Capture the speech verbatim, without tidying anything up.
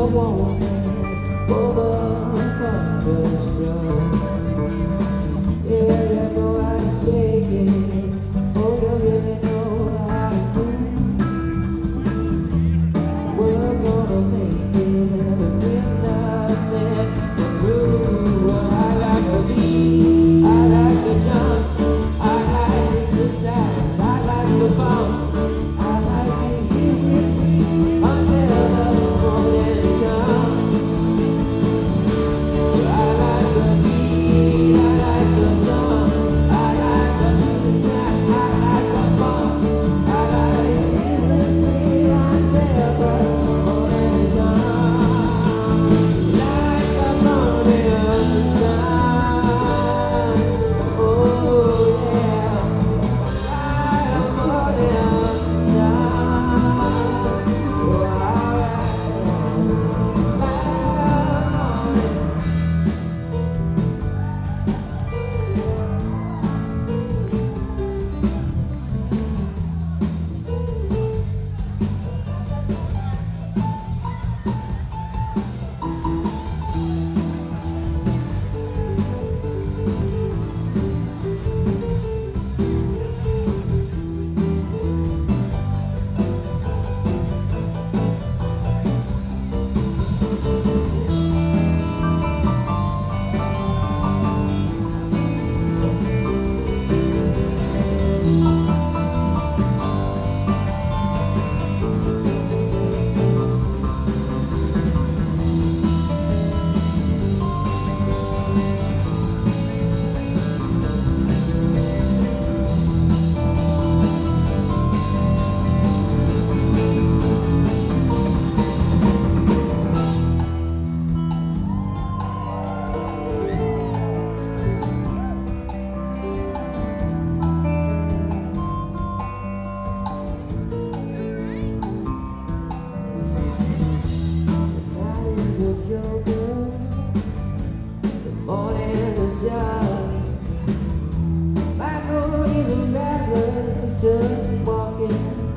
woman overcome the struggle. Yeah, you know how to say it. Oh, you really know how to do. We're gonna make it with nothing to prove. I like to be, I like to jump, I like to exercise, I like to bump, I like to hit until the morning comes. I like to be, I like to jump, I like to exercise, I like to bump, I like to hit until the morning comes. Like the morning sun, oh yeah. Like the morning sun, oh alright. Just walking